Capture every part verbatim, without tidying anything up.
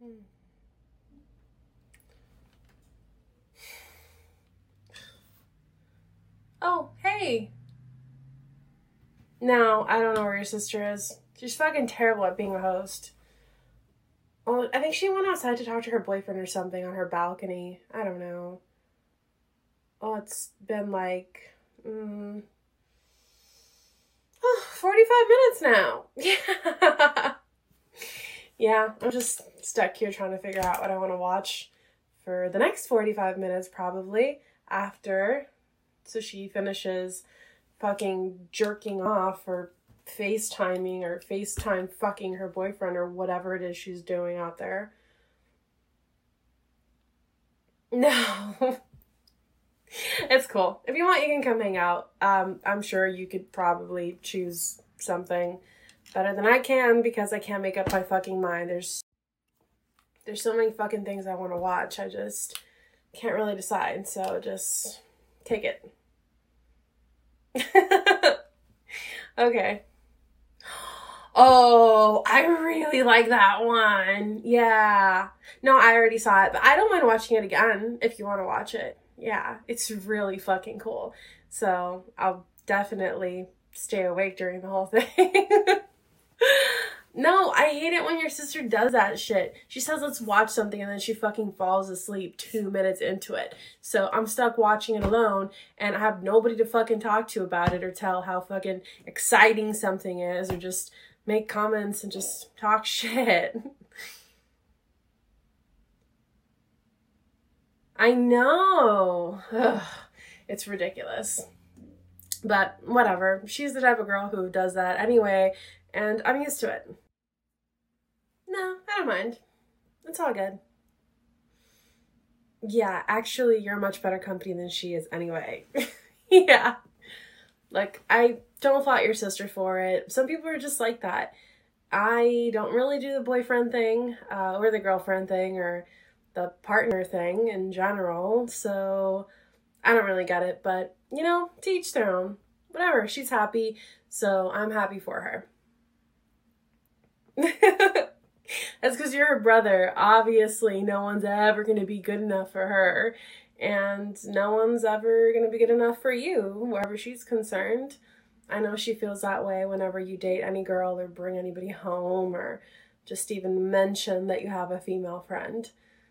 Oh, hey. No, I don't know where your sister is. She's fucking terrible at being a host. Well, I think she went outside to talk to her boyfriend or something on her balcony. I don't know. Oh, it's been like, mm, oh, forty-five minutes now. Yeah. Yeah, I'm just stuck here trying to figure out what I want to watch for the next forty-five minutes, probably, after. So she finishes fucking jerking off or FaceTiming or FaceTime fucking her boyfriend or whatever it is she's doing out there. No. It's cool. If you want, you can come hang out. Um, I'm sure you could probably choose something better than I can because I can't make up my fucking mind. There's there's so many fucking things I want to watch. I just can't really decide. So just take it. Okay. Oh, I really like that one. Yeah. No, I already saw it, but I don't mind watching it again if you want to watch it. Yeah, it's really fucking cool. So I'll definitely stay awake during the whole thing. No, I hate it when your sister does that shit. She says, let's watch something, and then she fucking falls asleep two minutes into it. So I'm stuck watching it alone, and I have nobody to fucking talk to about it or tell how fucking exciting something is or just make comments and just talk shit. I know. Ugh, it's ridiculous. But whatever. She's the type of girl who does that anyway, and I'm used to it. No, I don't mind. It's all good. Yeah, actually, you're much better company than she is anyway. Yeah. Like, I don't fault your sister for it. Some people are just like that. I don't really do the boyfriend thing, uh, or the girlfriend thing, or the partner thing in general, so I don't really get it, but, you know, to each their own. Whatever, she's happy, so I'm happy for her. That's because you're her brother. Obviously, no one's ever going to be good enough for her, and no one's ever going to be good enough for you, wherever she's concerned. I know she feels that way whenever you date any girl or bring anybody home or just even mention that you have a female friend.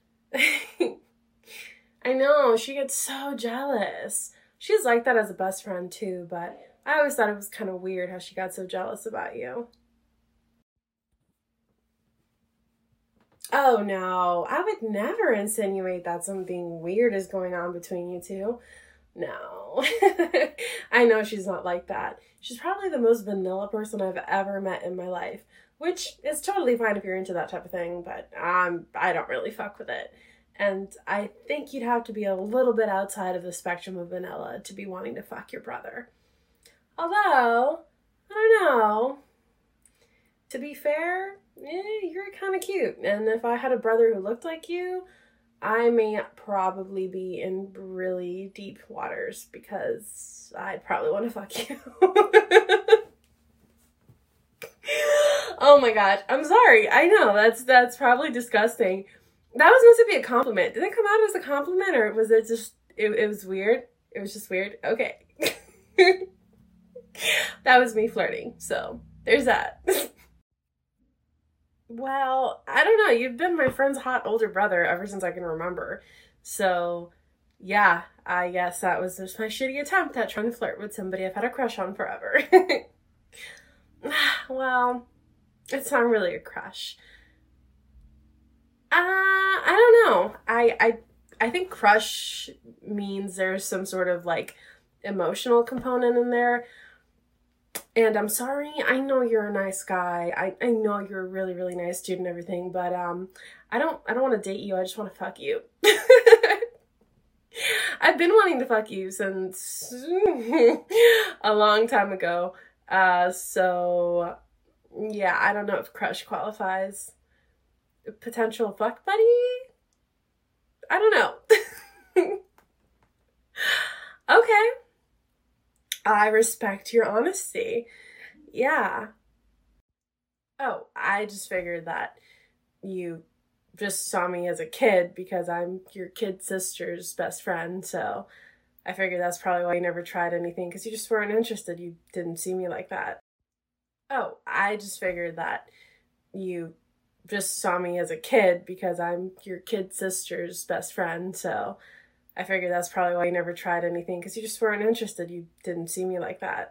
I know, she gets so jealous. She's like that as a best friend too, but I always thought it was kind of weird how she got so jealous about you. Oh no, I would never insinuate that something weird is going on between you two. No. I know she's not like that. She's probably the most vanilla person I've ever met in my life, which is totally fine if you're into that type of thing, but um, I don't really fuck with it. And I think you'd have to be a little bit outside of the spectrum of vanilla to be wanting to fuck your brother. Although, I don't know. To be fair, eh, you're kind of cute. And if I had a brother who looked like you, I may probably be in really deep waters because I'd probably want to fuck you. Oh my gosh, I'm sorry. I know, that's that's probably disgusting. That was supposed to be a compliment. Did it come out as a compliment or was it just, it, it was weird? It was just weird? Okay. That was me flirting, so there's that. Well, I don't know. You've been my friend's hot older brother ever since I can remember. So, yeah, I guess that was just my shitty attempt at trying to flirt with somebody I've had a crush on forever. Well, it's not really a crush. Uh, I don't know. I, I, I think crush means there's some sort of like emotional component in there. And I'm sorry, I know you're a nice guy. I, I know you're a really, really nice dude and everything, but um, I don't I don't want to date you. I just want to fuck you. I've been wanting to fuck you since a long time ago. Uh, so yeah, I don't know if crush qualifies. Potential fuck buddy? I don't know. Okay. I respect your honesty. Yeah. Oh, I just figured that you just saw me as a kid because I'm your kid sister's best friend, so I figured that's probably why you never tried anything, because you just weren't interested. You didn't see me like that. Oh, I just figured that you just saw me as a kid because I'm your kid sister's best friend, so I figured that's probably why you never tried anything, because you just weren't interested. You didn't see me like that.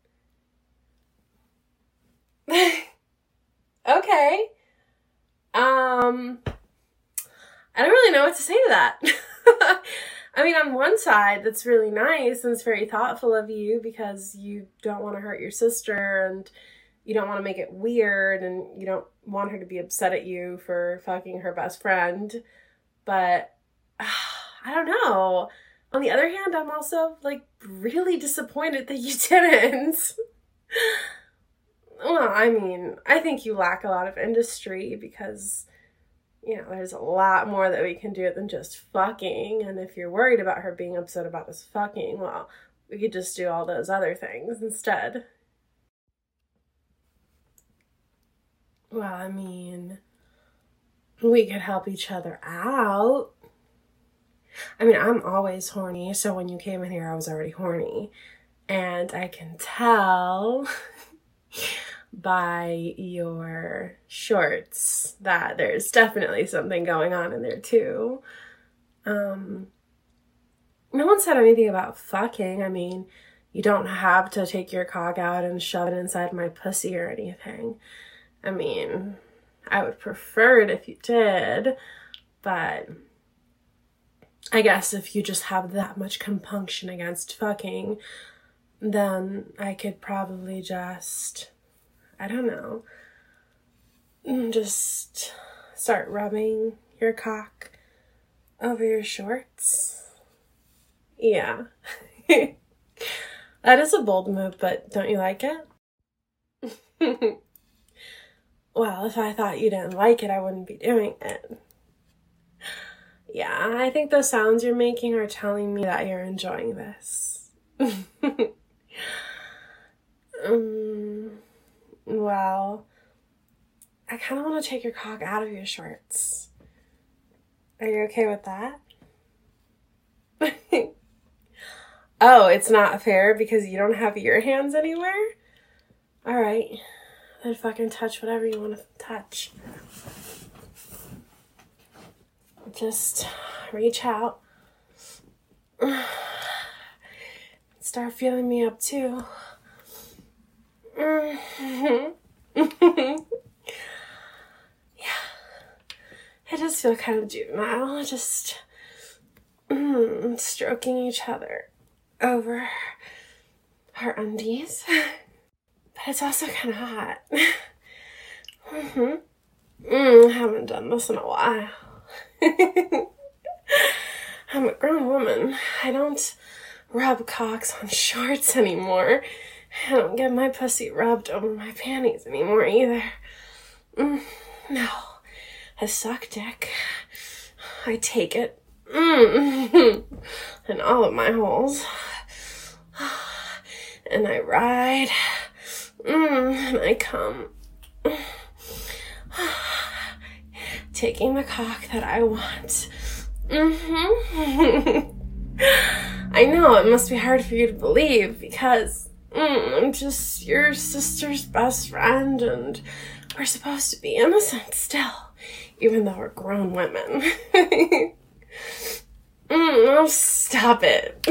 Okay. Um, I don't really know what to say to that. I mean, on one side, that's really nice and it's very thoughtful of you because you don't want to hurt your sister and you don't want to make it weird and you don't want her to be upset at you for fucking her best friend. But uh, I don't know. On the other hand, I'm also like really disappointed that you didn't. Well, I mean, I think you lack a lot of industry because, you know, there's a lot more that we can do than just fucking. And if you're worried about her being upset about us fucking, well, we could just do all those other things instead. Well, I mean, we could help each other out. I mean, I'm always horny, so when you came in here, I was already horny. And I can tell by your shorts that there's definitely something going on in there too. Um, no one said anything about fucking. I mean, you don't have to take your cock out and shove it inside my pussy or anything. I mean, I would prefer it if you did, but I guess if you just have that much compunction against fucking, then I could probably just, I don't know, just start rubbing your cock over your shorts. Yeah. That is a bold move, but don't you like it? Well, if I thought you didn't like it, I wouldn't be doing it. Yeah, I think the sounds you're making are telling me that you're enjoying this. um, well, I kind of want to take your cock out of your shorts. Are you okay with that? Oh, it's not fair because you don't have your hands anywhere? Alright, then fucking touch whatever you want to touch. Just reach out. Start feeling me up too. Yeah. I just feel kind of juvenile. Just mm, stroking each other over our undies. But it's also kind of hot. mm-hmm. mm, I haven't done this in a while. I'm a grown woman. I don't rub cocks on shorts anymore. I don't get my pussy rubbed over my panties anymore either. Mm, no. I suck dick. I take it. Mm, in all of my holes. And I ride. Mm, and I come. Taking the cock that I want. Mm-hmm. I know, it must be hard for you to believe because mm, I'm just your sister's best friend and we're supposed to be innocent still, even though we're grown women. mm, oh, stop it.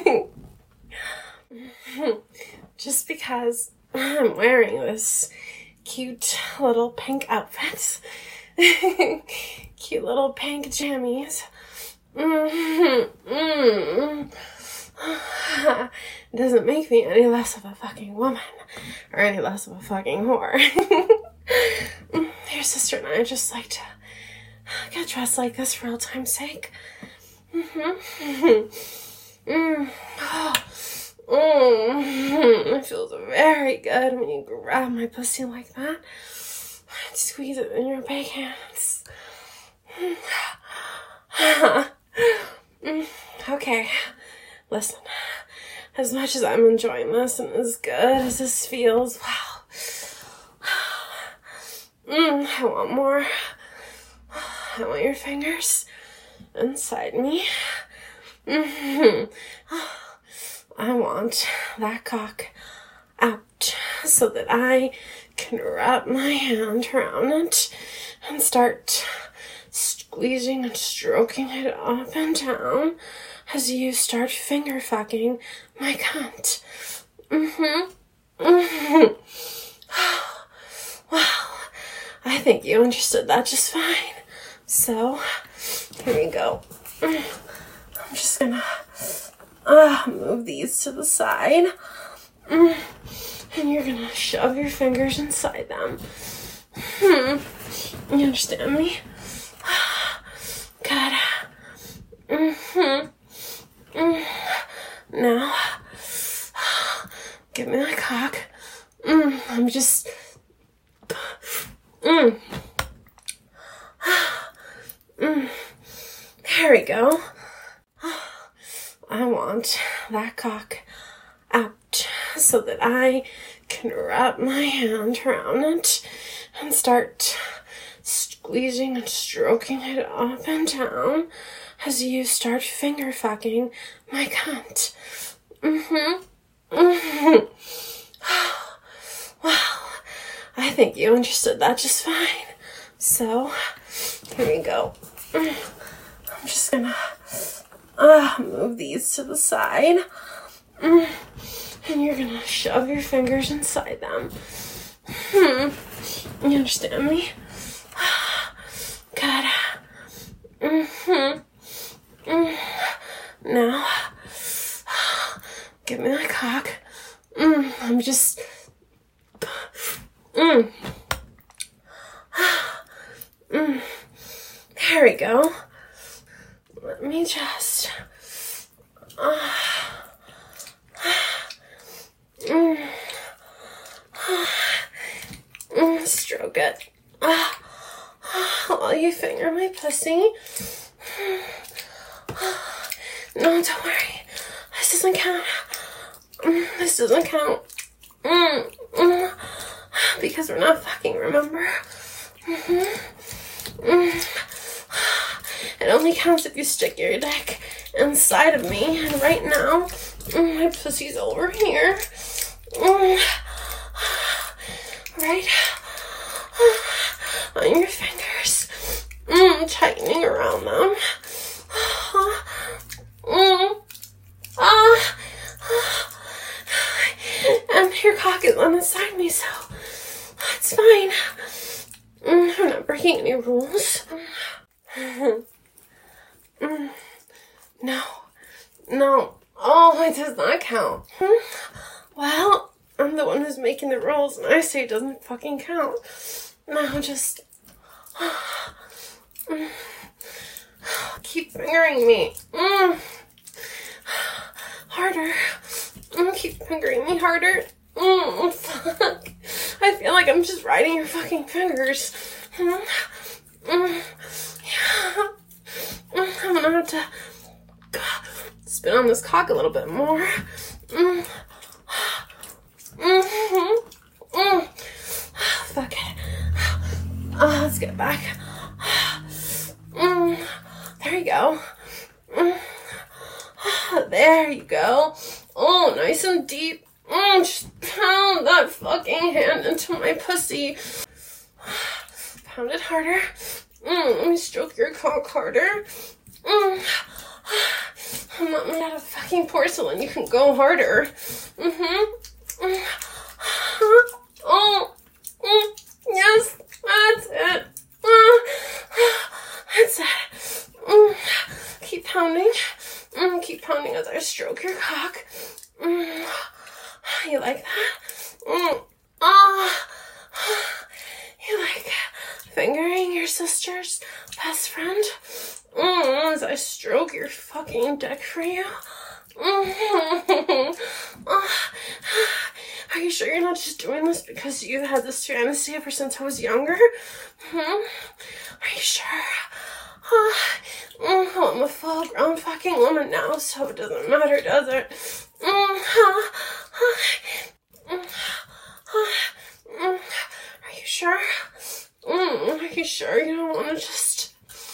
Just because I'm wearing this cute little pink outfit. Cute little pink jammies. Mm-hmm. Mm. It doesn't make me any less of a fucking woman or any less of a fucking whore. Your sister and I just like to get dressed like this for old time's sake. Mm-hmm. Mm. Oh. Mm. It feels very good when you grab my pussy like that. Squeeze it in your big hands. Okay, listen. As much as I'm enjoying this and as good as this feels, wow. Mm, I want more. I want your fingers inside me. Mm-hmm. I want that cock out so that I can wrap my hand around it and start squeezing and stroking it up and down as you start finger fucking my cunt. Mm-hmm. Mm-hmm. Well, I think you understood that just fine. So, here we go. I'm just gonna uh, move these to the side. Mm. And you're gonna shove your fingers inside them. Hmm. You understand me? Good. Mm-hmm. Mm. Now, give me that cock. Mm. I'm just... Mm. Mm. There we go. I want that cock out so that I can wrap my hand around it and start squeezing and stroking it up and down as you start finger fucking my cunt. Mm-hmm. Mm-hmm. Well, I think you understood that just fine. So, here we go. I'm just gonna uh, move these to the side. Mm. And you're gonna shove your fingers inside them. Hmm. You understand me? Good. Mm-hmm. Mm. Now, give me that cock. Mm. I'm just... Mm. Mm. There we go. Let me just... Uh, mm. Mm. Stroke it. Uh, while you finger my pussy. No, don't worry. This doesn't count. Mm. This doesn't count. Mm. Mm. Because we're not fucking, remember? Mm-hmm. Mm. It only counts if you stick your dick inside of me. And right now, mm, my pussy's over here. Mm. Right on your fingers. Mm, tightening around them. Mm. Ah. And your cock is on inside me, so it's fine. Mm, I'm not breaking any rules. Mm. No. No. Oh, it does not count. Hmm? Well, I'm the one who's making the rules, and I say it doesn't fucking count. Now just... Mm. Keep fingering me. Mm. Harder. Mm, keep fingering me harder. Mm, fuck. I feel like I'm just riding your fucking fingers. Mm. Mm. Yeah. Mm, I'm gonna have to spin on this cock a little bit more. Mm. Mm-hmm. Mm. Fuck it. Uh, let's get back. Mm. There you go. Mm. There you go. Oh, nice and deep. Mm, just pound that fucking hand into my pussy. Pound it harder. Mm, let me stroke your cock harder. Mm. I'm not made out of fucking porcelain. You can go harder. Mm-hmm. Mm. Oh. Mm. Yes, that's it. Mm. That's it. Mm. Keep pounding. Mm. Keep pounding as I stroke your cock. Mm. You like that? Mm. Oh. You like fingering your sister's best friend? Mm. As I stroke your fucking dick for you? Mm. Oh. Are you sure you're not just doing this because you've had this fantasy ever since I was younger? Hmm? Are you sure? Oh. Mm. I'm a full grown fucking woman now, so it doesn't matter, does it? Mm. Mm. Mm. Are you sure? Mm. Are you sure you don't want to just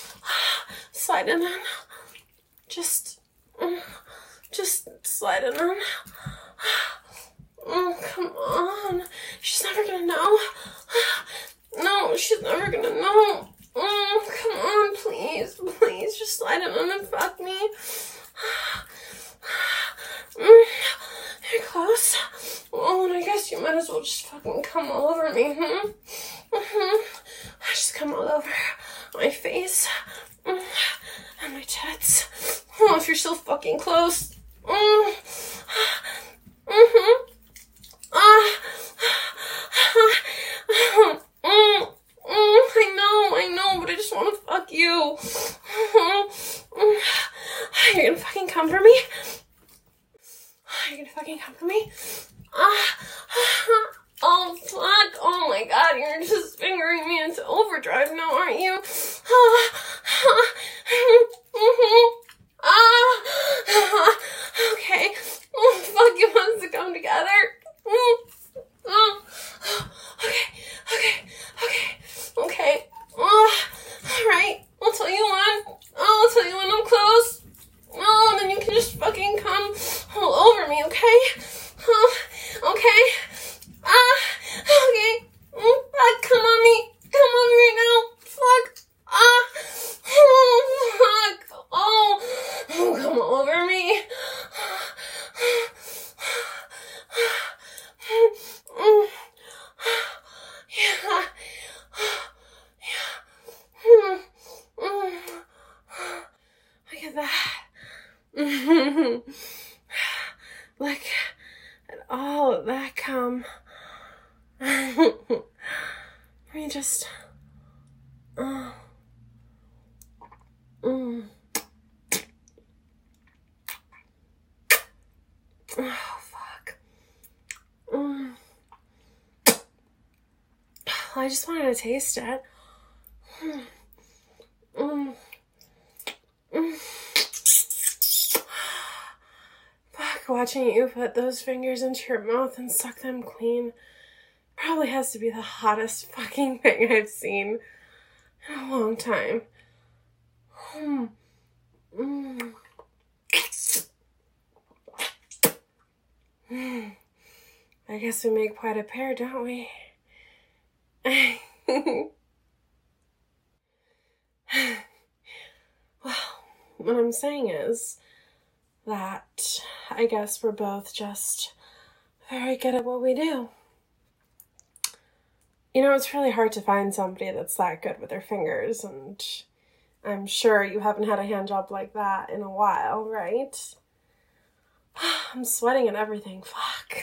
slide in on. Just, just slide in on. Oh, come on. She's never gonna know. No, she's never gonna know. Oh, come on, please, please, just slide in on and fuck me. You're close. Oh, and I guess you might as well just fucking come all over me, hmm? Mm-hmm. Just come all over my face. Mm. And my tits. Oh, if you're so fucking close. Mm. Mm-hmm. Ah. Mm. Mm. I know, I know, but I just want to fuck you. You're gonna fucking come for me? You're gonna fucking come for me? Ah. Oh, fuck. Oh my god, you're just fingering me into overdrive now, aren't you? Ah. Mm-hmm. Ah. Okay. Oh, fuck, it wants to come together. Mm. Oh. Okay, okay, okay, okay. Oh. Alright, I'll tell you when. Oh, I'll tell you when I'm close. Oh, and then you can just fucking come all over me, okay? Oh, okay. Ah, okay. Mm, fuck, come on me. Come on me right now. Fuck. Ah. Oh, fuck. Oh. Oh, come all over me. Mm. Yeah. Yeah. Mm. Mm. Look at that. Look at all of that cum. Let me just. Oh. Mm. Oh, fuck. Mm. I just wanted to taste it. Mm. Mm. Mm. Fuck, watching you put those fingers into your mouth and suck them clean probably has to be the hottest fucking thing I've seen in a long time. Mm. Mm. Mm. I guess we make quite a pair, don't we? Well, what I'm saying is that I guess we're both just very good at what we do. You know, it's really hard to find somebody that's that good with their fingers, and I'm sure you haven't had a hand job like that in a while, right? I'm sweating and everything. Fuck.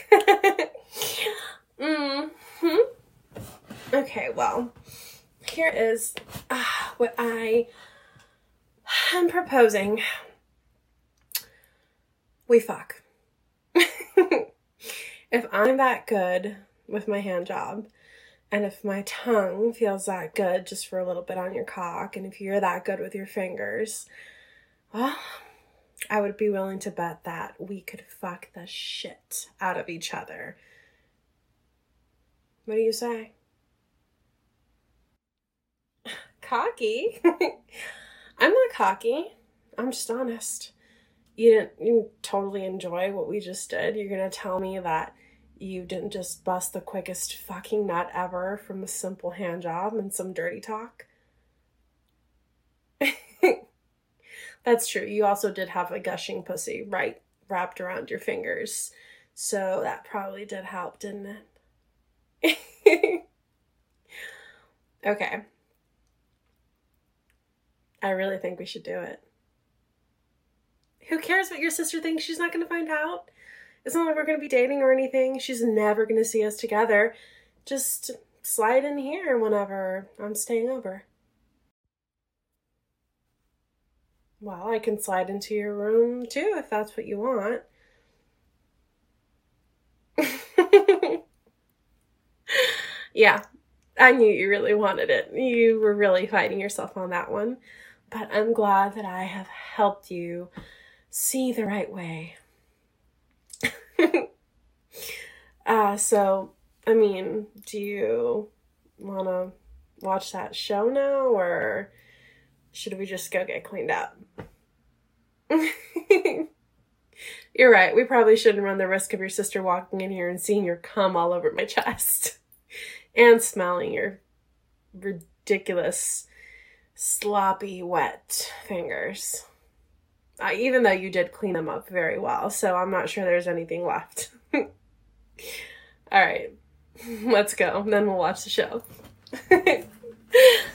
mm-hmm. Okay, well, here is uh, what I am proposing. We fuck. If I'm that good with my hand job, and if my tongue feels that good just for a little bit on your cock, and if you're that good with your fingers, well, I would be willing to bet that we could fuck the shit out of each other. What do you say? Cocky? I'm not cocky. I'm just honest. You didn't, you didn't totally enjoy what we just did. You're gonna tell me that you didn't just bust the quickest fucking nut ever from a simple hand job and some dirty talk? That's true. You also did have a gushing pussy right wrapped around your fingers. So that probably did help, didn't it? Okay. I really think we should do it. Who cares what your sister thinks? She's not going to find out. It's not like we're going to be dating or anything. She's never going to see us together. Just slide in here whenever I'm staying over. Well, I can slide into your room too if that's what you want. Yeah, I knew you really wanted it. You were really fighting yourself on that one. But I'm glad that I have helped you see the right way. uh, so, I mean, do you want to watch that show now, or Should we just go get cleaned up? You're right. We probably shouldn't run the risk of your sister walking in here and seeing your cum all over my chest. And smelling your ridiculous, sloppy, wet fingers. Uh, even though you did clean them up very well, so I'm not sure there's anything left. All right. Let's go. Then we'll watch the show.